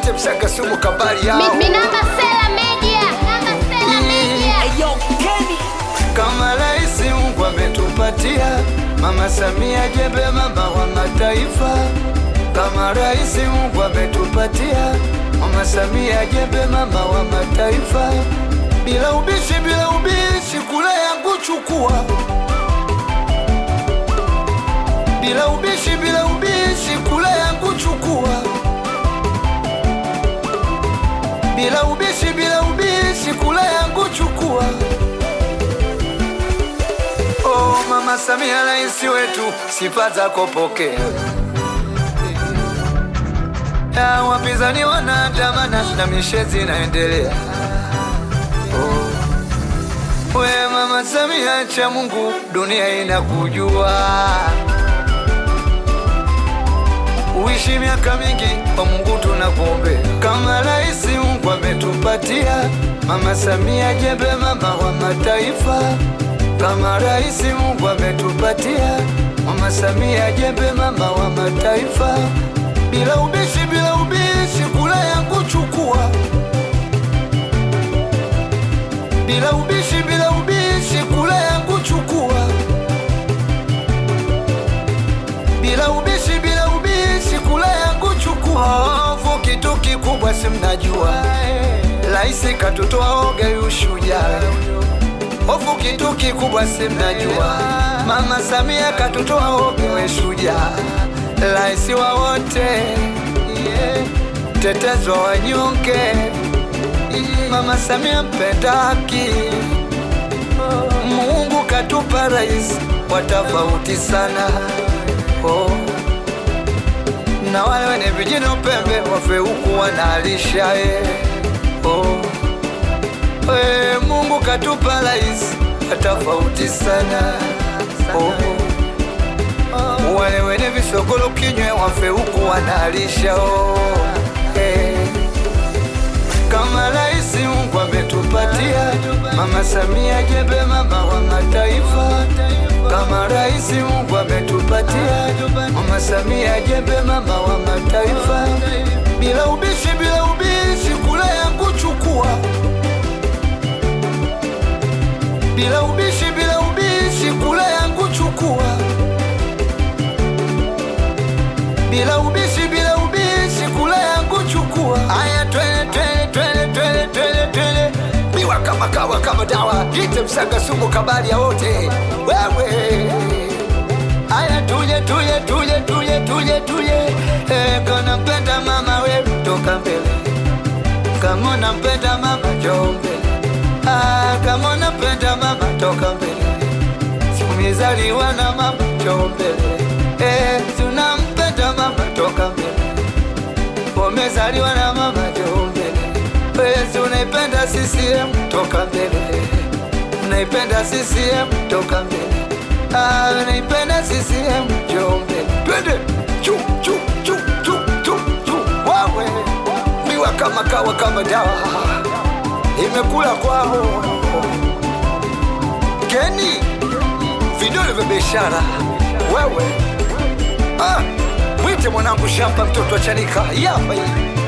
Ite msaka sumu kabali yao Minamba Sela Media. Ayo Kenny. Kama raisi Mungu ametupatia Mama Samia jembe mama wa mataifa. Kama raisi Mungu ametupatia Mama Samia jembe mama wa mataifa. Bila ubishi kula yangu chukua. Bila ubishi kula yangu chukua. Bila ubishi kula yangu chukua. Oh Mama Samia raisi wetu sifa zako pokea. Ya wapinzani wanaandamana na mishezi inaendelea. Oh we Mama Samia cha Mungu dunia inakujua. Uishi miaka mingi kwa Mungu tunakuombea. Kama raisi Mungu ametupatia Mama Samia jembe mama wa mataifa. Kama raisi Mungu ametupatia Mama Samia jembe mama wa mataifa. Bila ubishi kula yangu chukua. Bila ubishi kula yangu chukua. Bila ubishi kula yangu chukua. Kitu kikubwa si mnajua raisi katutoa oga ushujaa. Hofu kitu kikubwa si mnajua Mama Samia katutoa oga ushujaa. Raisi wa wote mtetezi wa wanyonge. Mama Samia mpenda haki. Mungu katupa raisi wa tofauti sana. Oh na wale wenye vijino pembe wafe huku wanalisha. Oh Mungu katupa raisi wa tofauti sana. Oh wale wenye visokolo kinywe wafe huku wanalisha. Oh kama raisi Mungu ametupatia Mama Samia jembe mama wa mataifa. Kama raisi Mungu ametupatia Mama Samia jembe mama wa mataifa. Bila ubishi kula yangu chukua. Bila ubishi kula yangu chukua. Bila ubishi kula yangu chukua. Aya twende miwa kama kawa kama dawa. Ite msaka sumu kabali ya wote wewe. Aya tuje kama mpenda mama we toka mbele. Kama unampenda mama njoo mbele. Kama unampenda mama toka mbele. Siku mizaliwa na mama njoo mbele. Tunampenda mama toka mbele. Umezaliwa na mama njoo mbele. Wewe unaipenda CCM toka mbele. Unaipenda CCM toka mbele. Unaipenda CCM njoo mbele. Twende chu wawe miwa kama kawa kama dawa. Imekula kwao Kenny vidole vya biashara wewe. Mwite mwanangu shamba mtoto wa Chanika. Yapa hii